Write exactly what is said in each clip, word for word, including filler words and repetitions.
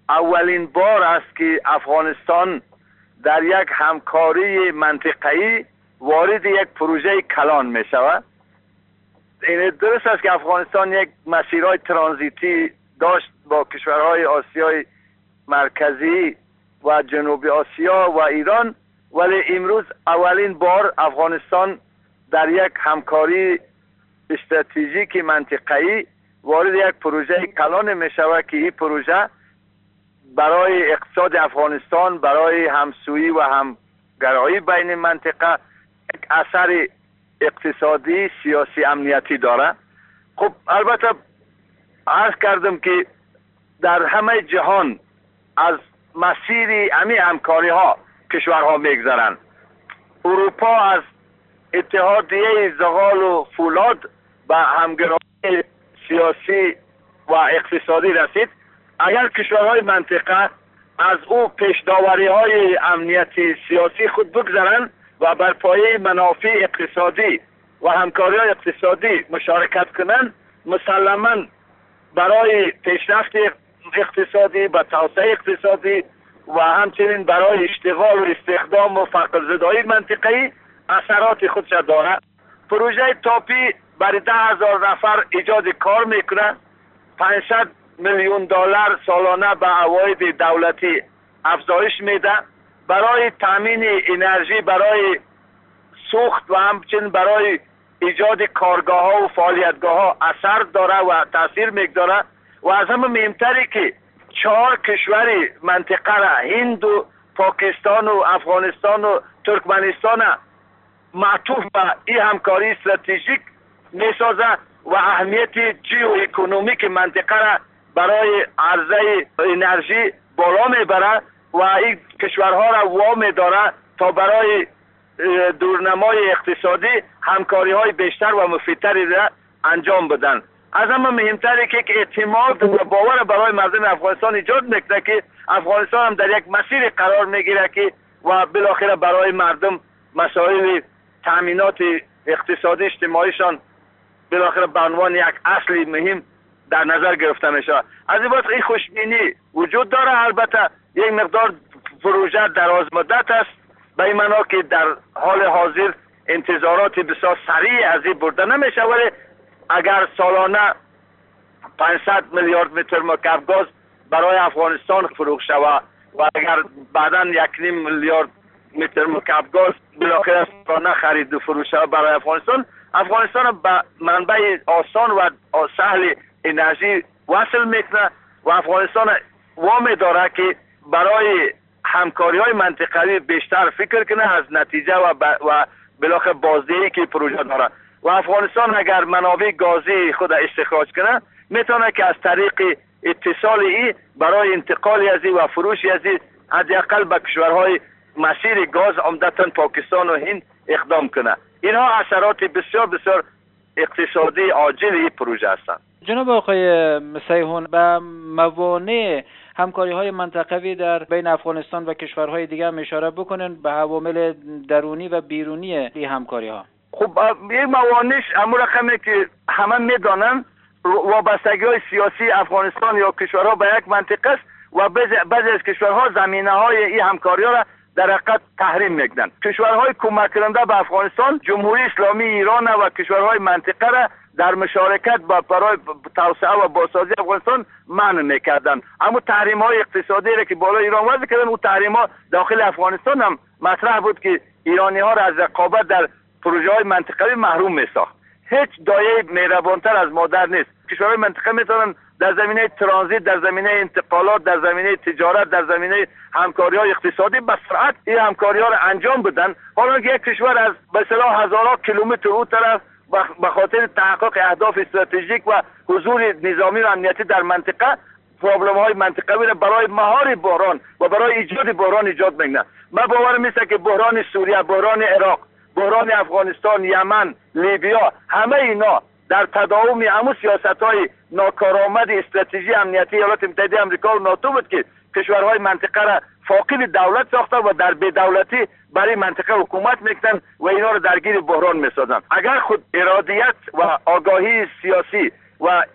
اولین بار است که افغانستان در یک همکاری منطقه‌ای وارد یک پروژه کلان می شود. این درست است که افغانستان یک مسیرهای ترانزیتی داشت با کشورهای آسیای مرکزی و جنوبی آسیا و ایران، ولی امروز اولین بار افغانستان در یک همکاری استراتژیک منطقه‌ای وارد یک پروژه کلان می شود که این پروژه برای اقتصاد افغانستان، برای همسویی و همگرایی بین منطقه یک اثر اقتصادی، سیاسی، امنیتی داره. خب البته عرض کردم که در همه جهان از مسیر امی همکاری ها کشورها میگذرند. اروپا از اتحادیه زغال و فولاد به همگرایی سیاسی و اقتصادی رسید. اگر کشورهای منطقه از او پیشداوری های امنیتی سیاسی خود بگذارند و بر پایه منافع اقتصادی و همکاری های اقتصادی مشارکت کنند، مسلما برای پیشرفت اقتصادی و توسعه اقتصادی و همچنین برای اشتغال و استخدام و فقرزدایی منطقه‌ای اثرات خودش دارد. پروژه تاپی برای ده هزار نفر ایجاد کار میکنه. پانصد میلیون دلار سالانه به عواید دولتی افزایش میده. برای تامین انرژی، برای سوخت و همچنین برای ایجاد کارگاه ها و فعالیتگاه ها اثر داره و تاثیر میگذاره. و از همه مهمتری که چهار کشور منطقه را، هند و پاکستان و افغانستان و ترکمنستان، معطوف به این همکاری استراتژیک میسازه و اهمیت جیو اکونومیک منطقه را برای عرضه انرژی بالا میبره و این کشورها را وامی داره تا برای دورنمای اقتصادی همکاری های بیشتر و مفیدتری را انجام بدن. از همه مهمتره که اعتماد و باور برای مردم افغانستان ایجاد میکنه که افغانستان هم در یک مسیر قرار میگیره که و بالاخره برای مردم مسائل تامینات اقتصادی اجتماعیشان بالاخره به عنوان یک اصل مهم در نظر گرفته میشه. از این واسه این خوشبینی وجود داره. البته یک مقدار پروژه دراز مدت است، به این معنا که در حال حاضر انتظارات بسیار سریع از این برده نمیشه، ولی اگر سالانه پانصد میلیارد متر مکعب گاز برای افغانستان فروخت شود و اگر بعدا یک نیم میلیارد متر مکعب گاز بالاخره سالانه خرید و فروش شود برای افغانستان، افغانستان به منبع آسان و سهل انرژی وصل میکنه و افغانستان وامی داره که برای همکاری های منطقوی بیشتر فکر کنه از نتیجه و, و بالاخره بازدهی که پروژه داره. و افغانستان اگر منابع گازی خود استخراج کنه میتونه که از طریق اتصال ای برای انتقال ازی و فروش ازی حداقل به کشورهای مسیر گاز عمدتاً پاکستان و هند اقدام کنه. اینها اثرات بسیار بسیار اقتصادی عاجل این پروژه هستند. جناب آقای مسیحون، به موانع همکاری های منطقوی در بین افغانستان و کشورهای دیگه هم اشاره بکنن، به عوامل درونی و بیرونی این همکاری ها. خب این موانعش همون رقمی که همه میدانن وابستگی های سیاسی افغانستان یا کشورها به یک منطقه است و بعضی از کشورها زمینه های این همکاری ها را در حقیقت تحریم میکنن. کشورهای کمک کننده به افغانستان، جمهوری اسلامی ایران و کشورهای منطقه را در مشارکت با برای توسعه و بازسازی افغانستان منع میکردن. اما تحریم های اقتصادی را که بالا ایران وضع کردن، اون تحریم ها داخل افغانستان هم مطرح بود که ایرانی ها را از رقابت در پروژه های منطقوی محروم میساخت. هیچ دایه مهربانتر از مادر نیست. کشورهای منطقه میتونن در زمینه ترانزیت، در زمینه انتقالات، در زمینه تجارت، در زمینه همکاری های اقتصادی به سرعت این همکاری ها را انجام بدن. حالا یک کشور از به اصطلاح هزارها کیلومتر اون طرف به خاطر تحقق اهداف استراتژیک و حضور نظامی و امنیتی در منطقه پروبلم های منطقوی را برای مهار بحران و برای ایجاد بحران ایجاد میکنه. من باورم است که بحران سوریه، بحران عراق، بحران افغانستان، یمن، لیبیا، همه اینا در تداوم همون سیاست‌های ناکارآمد استراتژی امنیتی ایالات متحده آمریکا و ناتو بود که کشورهای منطقه را فاقد دولت ساخته و در بی‌دولتی برای منطقه حکومت میکنن و اینا رو درگیر بحران میسازن. اگر خود ارادیت و آگاهی سیاسی و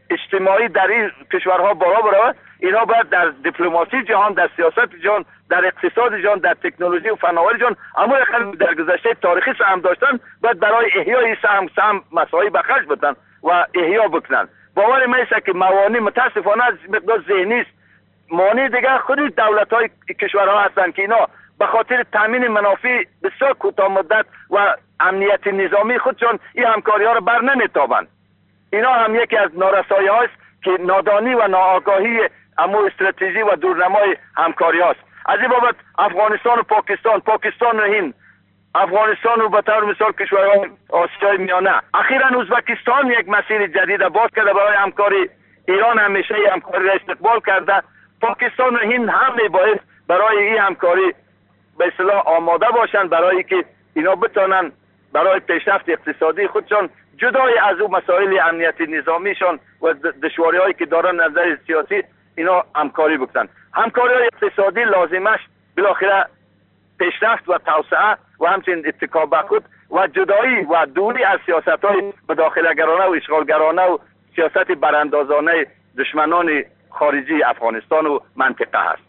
اجتماعی در این کشورها بالا برود، اینا باید در دیپلماسی جهان، در سیاست جهان، در اقتصاد جهان، در تکنولوژی و فناوری جهان، اما در گذشته تاریخی سهم داشتن، باید برای احیای سهم سهم مساعی بخش بدن و احیا بکنن. باور میشه که موانع متاسفانه از مقدار ذهنی است. مانع دیگه خود دولت‌های کشورها هستند که اینا به خاطر تامین منافع بسیار کوتاه مدت و امنیت نظامی خودشان این همکاری‌ها را بر نمیتابند. اینا هم یکی از نارسایی هاست که نادانی و ناآگاهی امور استراتژی و دورنمای همکاری هاست. از این بابت افغانستان و پاکستان، پاکستان و هند، افغانستان و به طور مثال کشورهای آسیای میانه، اخیراً ازبکستان یک مسیر جدید باز کرده برای همکاری. ایران همیشه این همکاری را استقبال کرده. پاکستان و هند هم میباید برای این همکاری به اصطلاح آماده باشند، برای که اینا بتونن برای پیشرفت اقتصادی خودشان جدای از اون مسائل امنیتی نظامیشان و دشواری هایی که دارن نظر سیاسی اینا همکاری بکنن. همکاری های اقتصادی لازمش بالاخره پیشرفت و توسعه و همچنین اتکا به خود و جدایی و دوری از سیاست های مداخله‌گرانه و اشغالگرانه و سیاست براندازانه دشمنان خارجی افغانستان و منطقه هست.